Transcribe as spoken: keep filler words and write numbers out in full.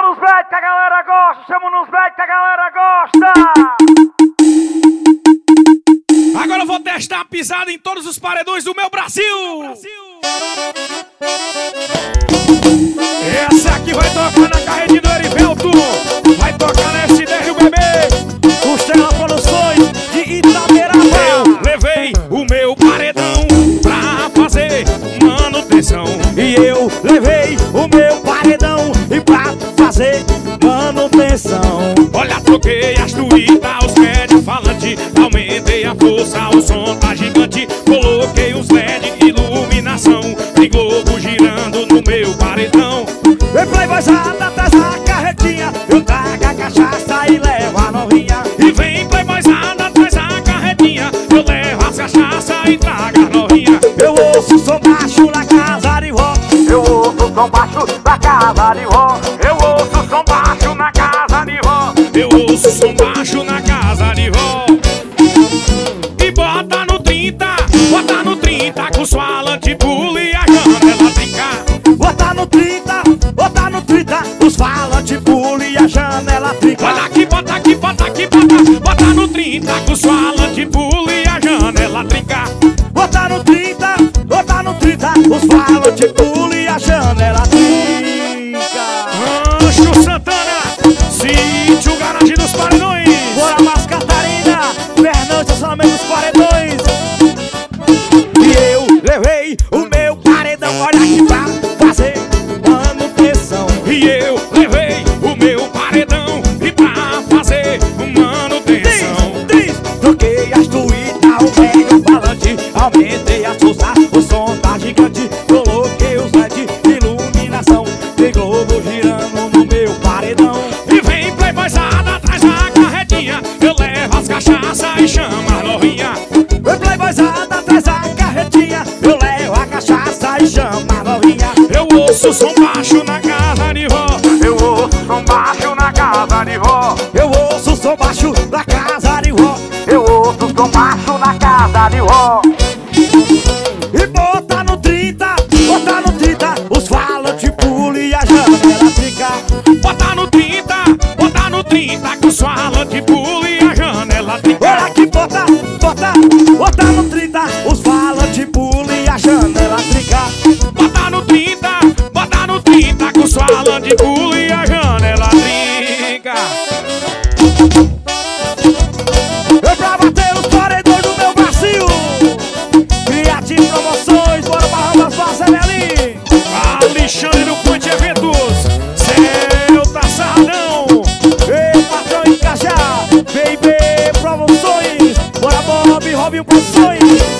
nos beats que a galera gosta, chama nos beats que a galera gosta. Agora eu vou testar a pisada em todos os paredões do meu Brasil. Essa aqui vai tocar na carretinha do Erivelto, vai tocar na S D Rio Bebê, Costela Produções de Itaberaba. Eu levei o meu paredão pra fazer manutenção. E eu levei o meu paredão e pra fazer manutenção. Olha, troquei as tuitas, os médios falante, aumentei a força, o som tá gigante. Coloquei os L E D, iluminação, tem globo girando no meu paredão. Vem playboyzada atrás da carretinha, eu trago a cachaça e levo a novinha. E vem playboyzada atrás da carretinha, eu levo as cachaça e trago a novinha. Eu ouço o som baixo na casa de vó. Eu ouço o som baixo na casa de vó. Eu ouço o som baixo na casa de vó. Eu ouço o som baixo na casa de vó. E bota no trinta, bota no trinta, com os falantes pula e a janela trinca. Bota no trinta, bota no trinta, os falantes pula e a janela trinca. Olha aqui, bota aqui, bota aqui, bota, bota no trinta, com os falantes pula e a janela trinca. Bota no trinta, bota no trinta, os falantes pula e a janela trinca. Rancho Santana, sítio Garagem dos Paredões. Bora mais Catarina, Fernando, estacionamento dos paredões. E eu levei o meu paredão, olha aqui pra fazer manutenção. E eu levei o meu paredão e pra fazer manutenção. Diz, diz, troquei as tuitas, o velho falante, aumentei a força, o som tá gigante. Coloquei os L E D, iluminação, tem globo girando no meu paredão. E vem playboyzada atrás da carretinha, eu levo as cachaça e chama a novinha. Vem playboyzada atrás da carretinha, eu levo a cachaça e chama a novinha. Eu ouço o som baixo na casa de vó. Eu ouço o som baixo na casa de vó. Eu ouço o som baixo da casa de vó. Eu ouço o som baixo na casa de vó. E bota no trinta, bota no trinta, os falantes pula e a janela trinca. Bota no trinta, bota no trinta, com os falantes pula e a janela trinca. Olha aqui, bota, bota, bota no trinta, os falantes pula e a janela trinca. Bota no trinta, bota no trinta, com os falantes pula e a janela trinca. Eu pra bater os paredões do meu Brasil. Criativo Promoções, bora pra Rambas Barcelinha. Alexandre do Ponte Eventos, Céu tá Sarradão. Ei, patrão Encaixar, Baby Promoções, bora Bob, Robinho Produções.